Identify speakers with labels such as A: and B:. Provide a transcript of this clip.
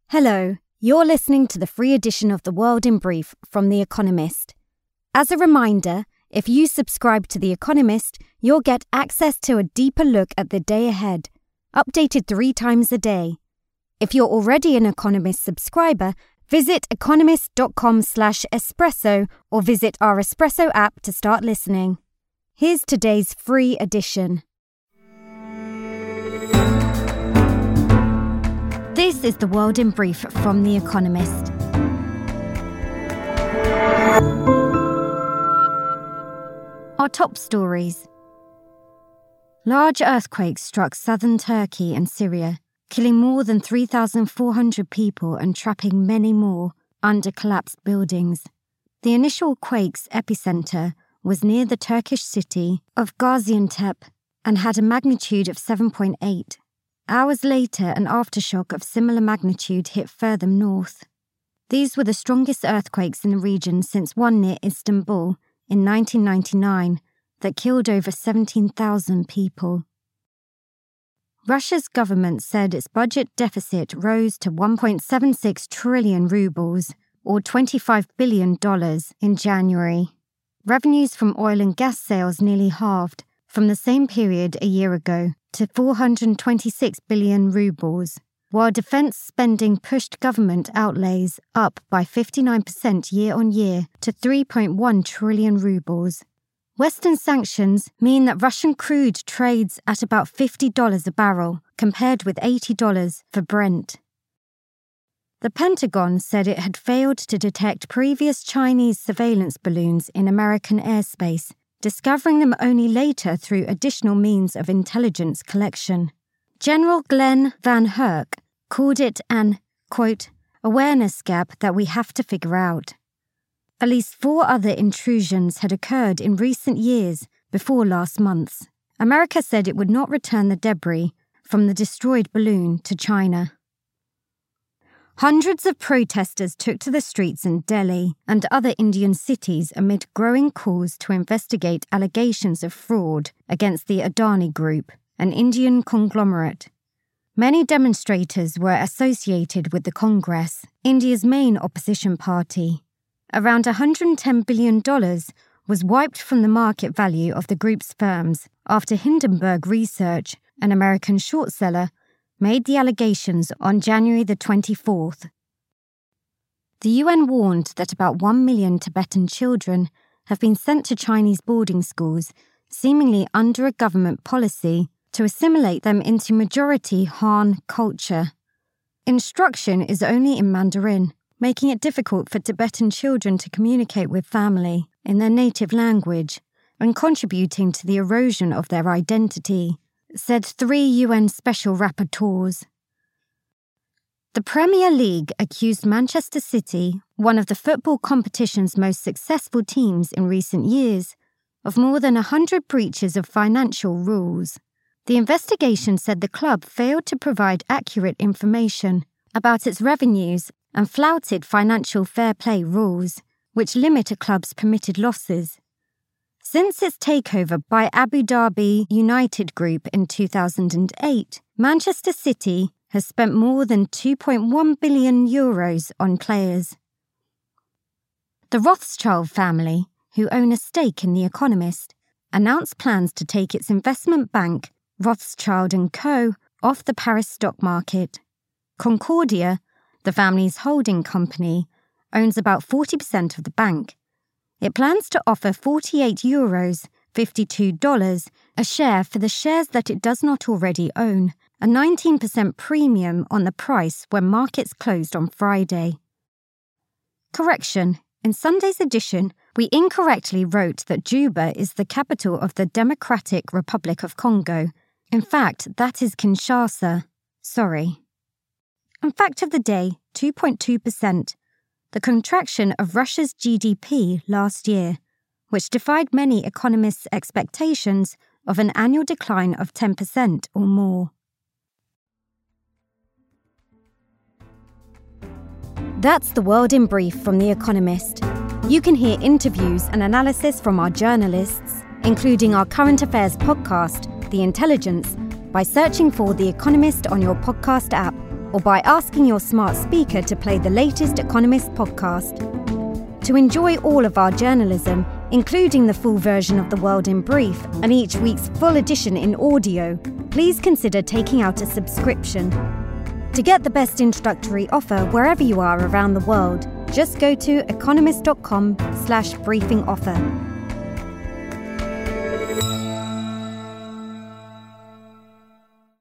A: Hello, you're listening to the free edition of The World in Brief from The Economist. As a reminder, if you subscribe to The Economist, you'll get access to a deeper look at the day ahead, updated 3 times a day. If you're already an Economist subscriber, visit economist.com/espresso or visit our Espresso app to start listening. Here's today's free edition. This is The World in Brief from The Economist. Our top stories. Large earthquakes struck southern Turkey and Syria, killing more than 3,400 people and trapping many more under collapsed buildings. The initial quake's epicenter was near the Turkish city of Gaziantep and had a magnitude of 7.8. Hours later, an aftershock of similar magnitude hit further north. These were the strongest earthquakes in the region since one near Istanbul in 1999 that killed over 17,000 people. Russia's government said its budget deficit rose to 1.76 trillion rubles, or $25 billion, in January. Revenues from oil and gas sales nearly halved from the same period a year ago to 426 billion rubles, while defense spending pushed government outlays up by 59% year-on-year to 3.1 trillion rubles. Western sanctions mean that Russian crude trades at about $50 a barrel, compared with $80 for Brent. The Pentagon said it had failed to detect previous Chinese surveillance balloons in American airspace, discovering them only later through additional means of intelligence collection. General Glenn Van Herk called it an, quote, awareness gap that we have to figure out. At least 4 other intrusions had occurred in recent years before last month's. America said it would not return the debris from the destroyed balloon to China. Hundreds of protesters took to the streets in Delhi and other Indian cities amid growing calls to investigate allegations of fraud against the Adani Group, an Indian conglomerate. Many demonstrators were associated with the Congress, India's main opposition party. Around $110 billion was wiped from the market value of the group's firms after Hindenburg Research, an American short seller, made the allegations on January the 24th. The UN warned that about 1 million Tibetan children have been sent to Chinese boarding schools, seemingly under a government policy to assimilate them into majority Han culture. Instruction is only in Mandarin, making it difficult for Tibetan children to communicate with family in their native language and contributing to the erosion of their identity, said 3 UN special rapporteurs. The Premier League accused Manchester City, one of the football competition's most successful teams in recent years, of more than 100 breaches of financial rules. The investigation said the club failed to provide accurate information about its revenues and flouted financial fair play rules, which limit a club's permitted losses. Since its takeover by Abu Dhabi United Group in 2008, Manchester City has spent more than €2.1 billion on players. The Rothschild family, who own a stake in The Economist, announced plans to take its investment bank, Rothschild & Co., off the Paris stock market. Concordia, the family's holding company, owns about 40% of the bank. It plans to offer €48, $52, a share for the shares that it does not already own, a 19% premium on the price when markets closed on Friday. Correction. In Sunday's edition, we incorrectly wrote that Juba is the capital of the Democratic Republic of Congo. In fact, that is Kinshasa. Sorry. And fact of the day, 2.2%. The contraction of Russia's GDP last year, which defied many economists' expectations of an annual decline of 10% or more. That's The World in Brief from The Economist. You can hear interviews and analysis from our journalists, including our current affairs podcast, The Intelligence, by searching for The Economist on your podcast app or by asking your smart speaker to play the latest Economist podcast. To enjoy all of our journalism, including the full version of The World in Brief and each week's full edition in audio, please consider taking out a subscription. To get the best introductory offer wherever you are around the world, just go to economist.com/briefing offer.